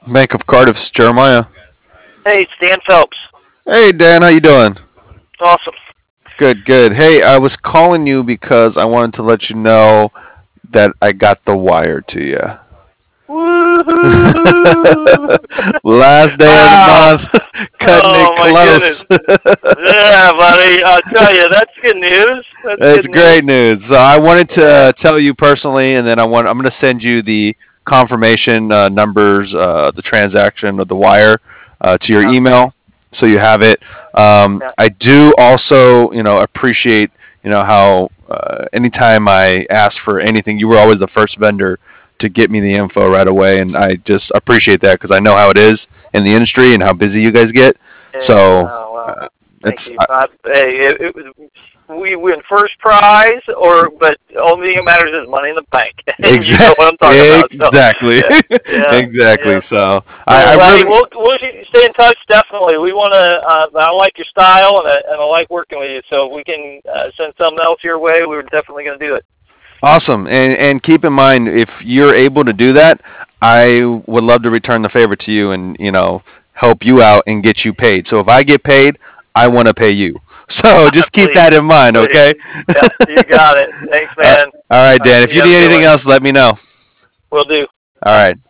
Bank of Cardiff's Jeremiah. Hey, it's Dan Phelps. Hey Dan, how you doing? Awesome. Good, good. Hey, I was calling you because I wanted to let you know that I got the wire to you. Woohoo! Last day of the Wow. month, cutting Oh it my goodness. close. Yeah, buddy. I'll tell you, that's good news. That's It's good news. great news. So I wanted to Yeah. tell you personally, and then I'm going to send you the confirmation numbers, the transaction of the wire, to your Okay. email, so you have it. Yeah. I do also, appreciate, how anytime I ask for anything, you were always the first vendor to get me the info right away, and I just appreciate that because I know how it is in the industry and how busy you guys get. Yeah. So Oh well. Thank it's you. Hey, we win first prize, but only thing that matters is money in the bank, and you know what I'm talking about. So, Exactly, yeah, yeah, exactly. yeah. So I Cool. Well, hey, really we'll stay in touch definitely. We want to. I like your style, and I like working with you. So if we can send something else your way, we're definitely going to do it. awesome, and keep in mind if you're able to do that, I would love to return the favor to you and help you out and get you paid. So if I get paid, I want to pay you. So just keep Please, that in mind, please. okay? Yeah, you got it. Thanks, All man. right, All right, Dan. If you you have a need good anything one. else, let me know. We'll do. All Bye. right.